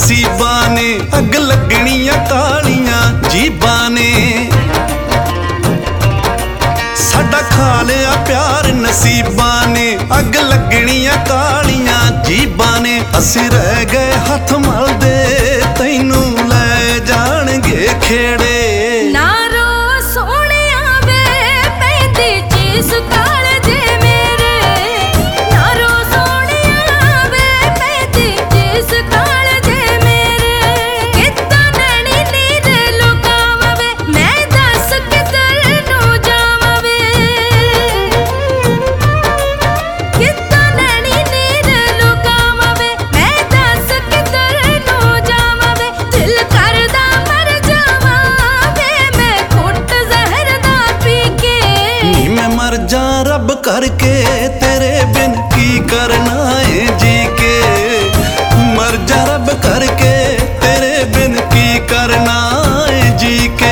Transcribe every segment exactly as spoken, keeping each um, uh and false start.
नसीबां ने, अग लगनियां कालियां जीबां ने। साडा खा लिया प्यार नसीबां ने, अग लगनियां कालियां जीबां ने। असीं रह गए हथ मलदे, तैनू लै जाणगे खेड़े। ना रो सोहणिया वे पैंदी चीस कालजे मेरे, ना रो सोहणिया वे पैंदी चीस कालजे मेरे। कित्ता नैनी नीर लुकावां वे, मैं दस किधर नूं जावां वे। कित्ता नैनी नीर लुकावां वे, मैं दस किधर नूं जावां वे। दिल करदा मर जावां वे, मैं घुट जहर दा पी के। नी मैं मर जा रब करके, तेरे बिन की करना है जी के। मर जा रब करके, तेरे बिन की करना है जी के।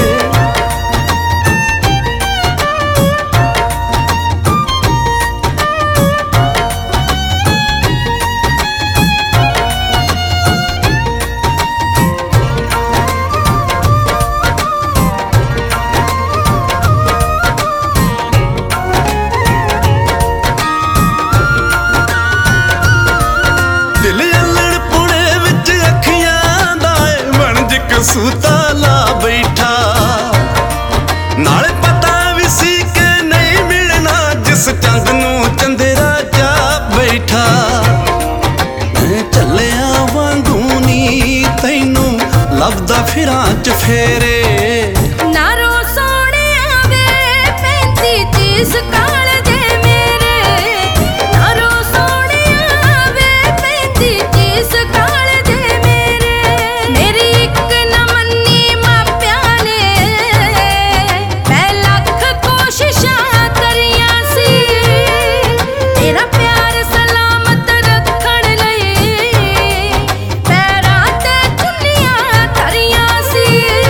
दिल अल्लड़ पुणे विच अखियां दा वणज कसूता ला बैठा। नाले पता भी सी के नहीं मिलना, जिस चंद नूं चंदेरा जा बैठा। मैं चलिया वांगू नी, तैनू लभदा फिरां च फेरे। ना रो सोहणिया वे पैंदी चीस कालजे मेरे, ना रो सोहणिया वे पैंदी चीस कालजे मेरे। मेरी इक ना मन्नी मापियां ने, मैं लख कोशिशां करियां सी। तेरा प्यार सलामत रखण लई, पैरां ते चुन्नियां धरियां सी।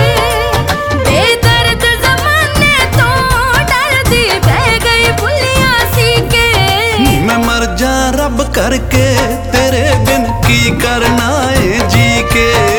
बेदर्द ज़माने तो डरदी बह गई भुलियां सी के। नी मैं मर जा रब करके, तेरे बिन की करना है जी के।